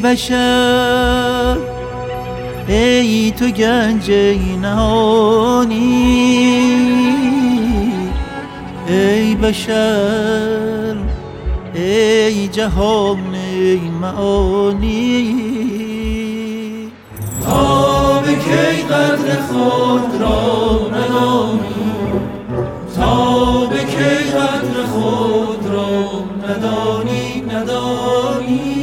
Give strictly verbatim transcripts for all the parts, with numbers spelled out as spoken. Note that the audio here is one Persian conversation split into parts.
بشر ای تو گنج نهانی، ای بشر ای جهان معانی. تا به کی قدر خود را ندانی، تا به کی قدر خود را ندانی ندانی.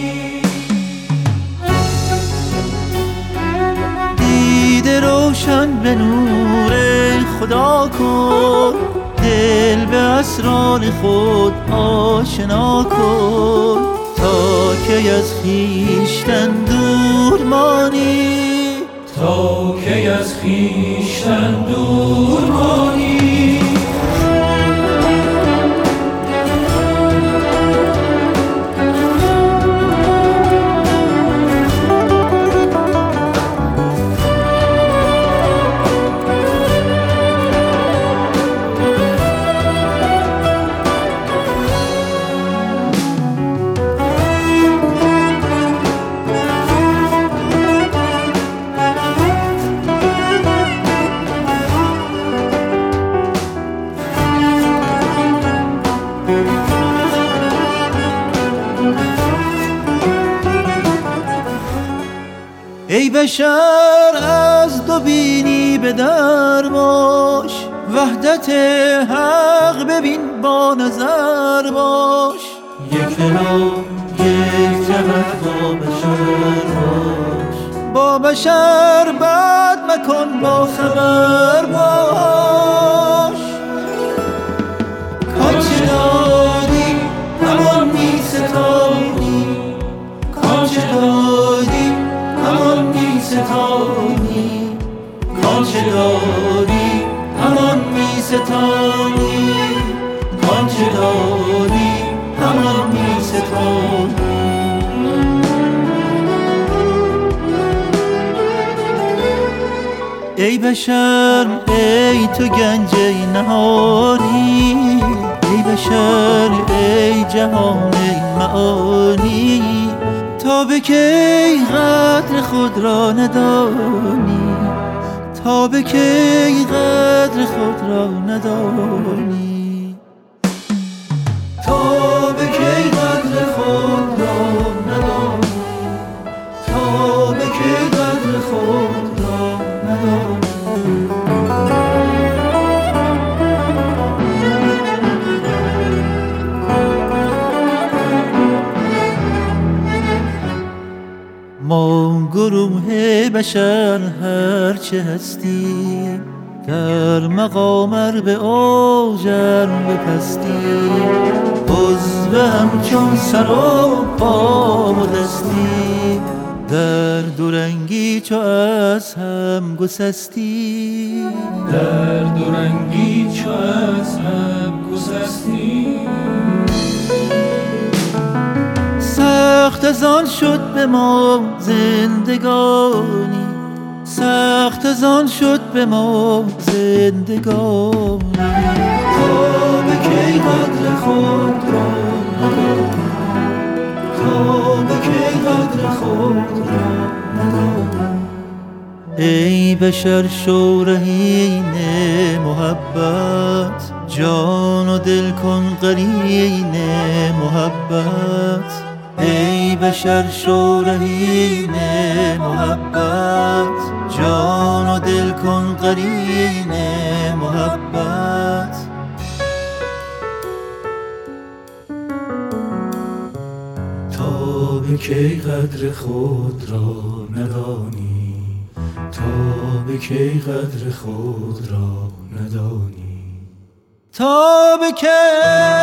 دیده روشن به نور خدا کن، دل به اسرار خود آشنا کن. تا کی از خویشتن دور مانی، تا کی از خویشتن دور مانی. ای بشر از دو بینی به در باش، وحدت حق ببین با نظر باش. یک دلا یک جهت با بشر باش، با بشر بد مکن با خبر باش. کانچه دادی همان می ستانی، کانچه دادی همان می ستانی، کانچه داری همان می ستانی، کانچه داری همان می ستانی. ای بشر ای تو گنج نهانی، ای بشر ای جهان معانی. تا به کی قدر خود را ندانی، تا به کی قدر خود را ندانی. تا به کی قدر خود را ندانی، تا به کی قدر خود را ندانی. ما گروه بشر هرچه هستیم، در مقام ار به اوج ار به پستی، عضو همچون سر و پا و دستی، در دورنگی چو از هم گسستی، در دورنگی چو از هم گسستی. سخت از آن شد به ما زندگانی، سخت از آن شد به ما زندگانی. تا به کی قدر خود را ندانی، تا به کی قدر خود را ندانی. ای بشر شو رهین محبت، جان و دل کن قرین محبت. ای بشر شو رهین محبت، جان و دل کن قرین محبت. تا به کی قدر خود را ندانی، تا به کی قدر خود را ندانی. تا به کی